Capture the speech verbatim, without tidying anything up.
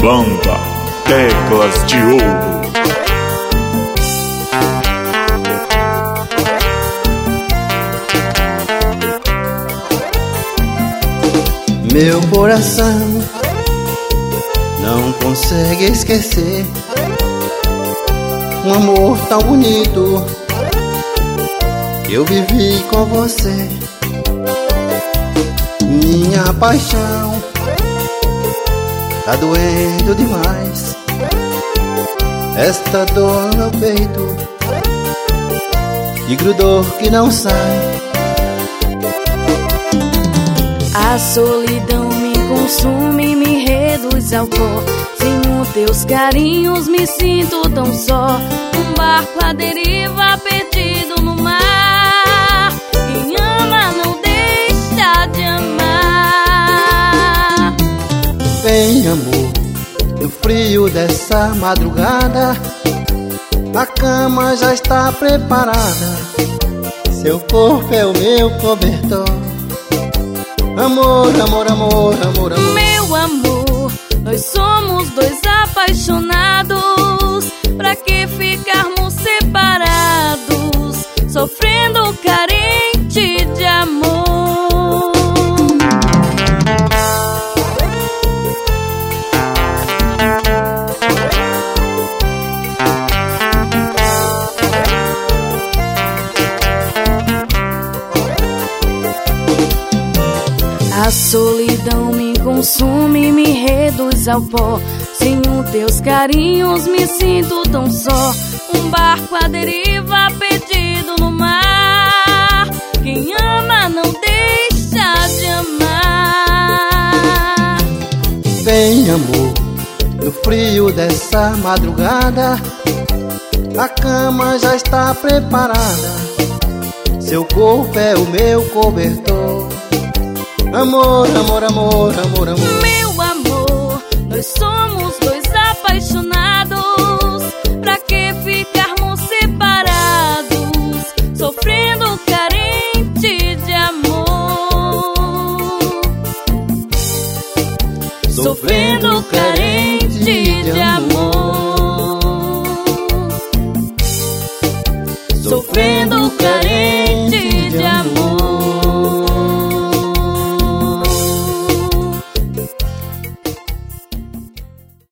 Banda Teclas de Ouro. Meu coração não consegue esquecer um amor tão bonito que eu vivi com você. Minha paixão tá doendo demais, esta dor no peito e grudor que não sai. A solidão me consome, me reduz ao pó. Sem os teus carinhos me sinto tão só. Um barco à deriva perdido no mar. Quem ama não deixa de amar. Vem, amor, no frio dessa madrugada, a cama já está preparada, seu corpo é o meu cobertor. Amor, amor, amor, amor, amor. Meu amor, nós somos dois apaixonados. Pra que ficarmos separados, sofrendo carente de amor? A solidão me consome, me reduz ao pó. Sem os teus carinhos me sinto tão só. Um barco à deriva perdido no mar. Quem ama não deixa de amar. Vem, amor, no frio dessa madrugada, a cama já está preparada, seu corpo é o meu cobertor. Amor, amor, amor, amor, amor. Meu amor, nós somos dois apaixonados.